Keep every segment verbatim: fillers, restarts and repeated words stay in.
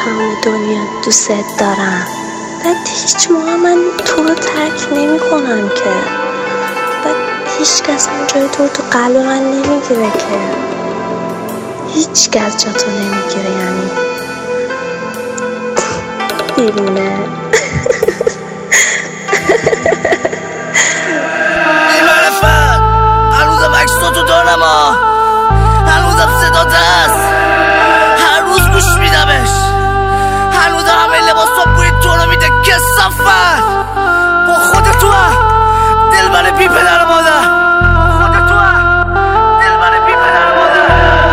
تمام دنیا دوست دارم. بعد هیچ موقع من تو رو ترک نمی کنم که. بعد هیچ کس هم جای تو رو تو قلب من نمیگیره که. هیچ کس جا تو نمیگیره، یعنی دیوونه. بی‌معرفت هنوزم عکساتو دارم ها، هنوزم صدات هست، هر روز گوش میدمش، هنوزم همه لباسا بوی تو رو میده. کثافت با خودت تو دلبر بی پدر مادر، خودت تو دلبر بی پدر مادر.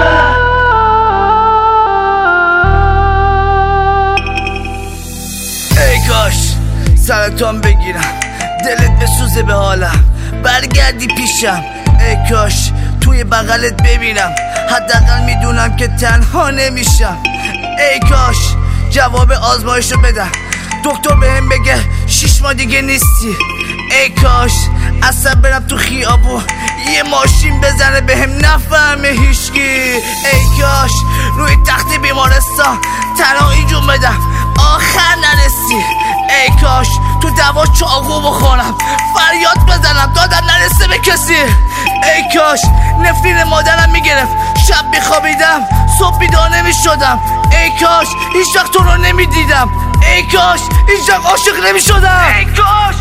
ای کاش سرطان بگیرم، دلت بسوزه به حالم، برگردی پیشم. ای کاش توی بغلت ببینم، حداقل میدونم که تنها نمیشم. ای کاش جواب آزمایشو بدم، دکتر بهم بگه شیش ماه دیگه نیستی. ای کاش اصلا برم تو خیابون یه ماشین بزنه بهم نفهمه هیچکی. ای کاش روی تخت بیمارستان تنهایی جون بدم آخر نرسی. ای کاش تو دوا چاقو بخورم فریاد بزنم دادن نرسه به کسی. ای کاش نفرین مادرم میگرفت شب میخوابیدم صبح بیدار نمیشدم. ای کاش هیچ وقت تو رو نمیدیدم. ای کاش هیچ وقت عاشق نمیشدم. ای کاش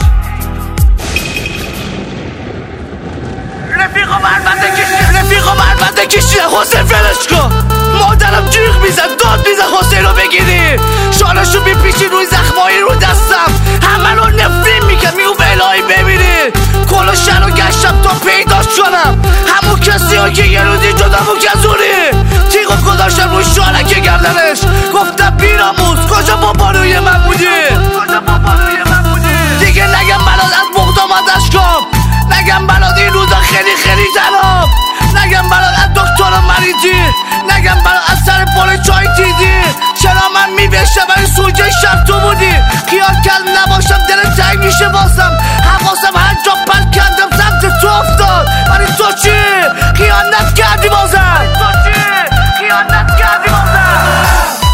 رفیقا بربنده کشید، رفیقا بربنده کشید. حسین فلش کن، مادرم جیغ میزد داد میزد حسین رو بگیری، شانشو میپیچی روی زخمایی رو دستم، همه رو نفرین میکرد میگو به الهی ببینی. کل شهر رو گشتم تا پیداش کنم، همون کسی ها که یه روزی جدا بود گذوری. تیغو گذاشتم روی شانک گردنش گفتم بیراموز کجا باباروی من بودی، کجا باباروی من بودی. دیگه نگم برات از بغدام ازش کن، نگم برات این روزا خیلی خیلی تنام، نگم برات از دکتر مریضی، نگم برات از سر پل چای تیزی. چرا من میبشم ولی سوجه شب تو بودی. خیال کل نباشم دل تنگ میشه باسم، حواسم هر جا پل کردم سمت تو افتاد. ولی تو چی؟ خیانت کردی بازم. تو چی؟ خیانت کردی بازم.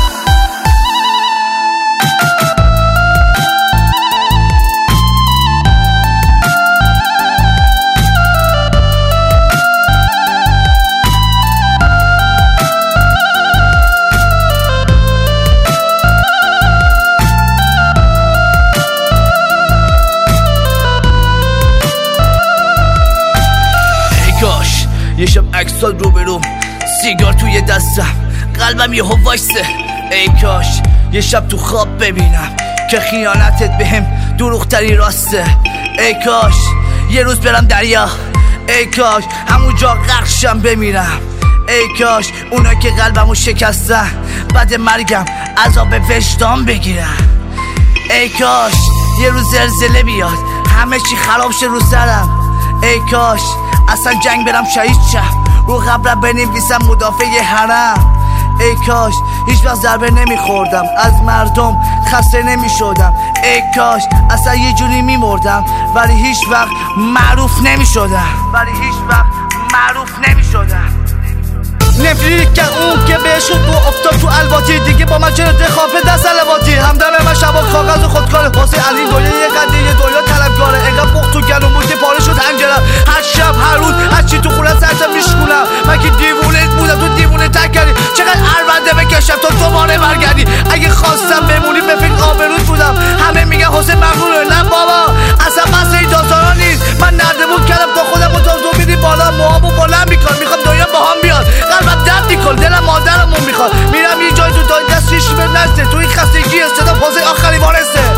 یه شب عکسات رو بروم، سیگار توی دستم، قلبم یه وایسته. ای کاش یه شب تو خواب ببینم که خیانتت بهم دروغتری راسته. ای کاش یه روز برم دریا، ای کاش همونجا غرقشم بمیرم. ای کاش اونا که قلبمو شکستن بعد مرگم عذاب وجدان بگیرم. ای کاش یه روز زلزله بیاد همه چی خراب شه رو سرم. ای کاش اصلا جنگ برم شهید شم، رو قبرم بنویسم مدافع حرم. ای کاش هیچ وقت ضربه نمیخوردم، از مردم خسته نمیشدم. ای کاش اصلا یه جوری میمردم ولی هیچ وقت معروف نمیشدم، ولی هیچ وقت معروف نمیشدم. نفری که اون که بهشون تو افتاد تو الواتی، دیگه با من چرا دخواه به دست الواتی. همدم من شبا کاغذ و خودکاره واسه علی دویه یه قده یه دویا طلبکاره. انقدر بخت تو گلوم بود که پاره شد انجلم، هر شب هر روز هر چی تو خونه سرتم میشکونم. من که دیوونه بودم تو دیوونه تک کردی، چقدر ارونده بکشم تا دوباره برگردی. اگه خواستم بمونی به فکر آبروت بودم، همه میگن حسین مغروره. نه بابا اصلا بس این داستانا نیست، من نردمون کردم تا خودم و تا تو میری بالا، موهامو بلند میکنم میخوام دنیا باهام بیاد. قلبم درد میکنه دلم مادرمون میخواد، میرم یه جای تو دای دست شیش به نسته، تو این خستگی استدام حسین آخری وارسته.